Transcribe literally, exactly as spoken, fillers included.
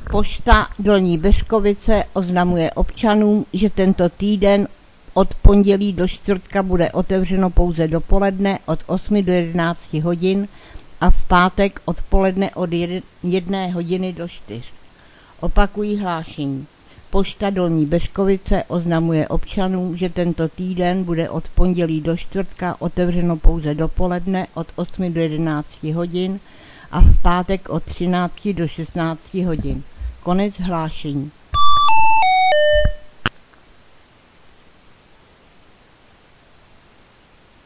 Pošta Dolní Byřkovice oznamuje občanům, že tento týden od pondělí do čtvrtka bude otevřeno pouze dopoledne od osmi do jedenácti hodin a v pátek odpoledne od jedné hodiny do čtyř. Opakují hlášení. Pošta Dolní Byřkovice oznamuje občanům, že tento týden bude od pondělí do čtvrtka otevřeno pouze dopoledne od osmi do jedenácti hodin a v pátek od třinácti do šestnácti hodin. Konec hlášení.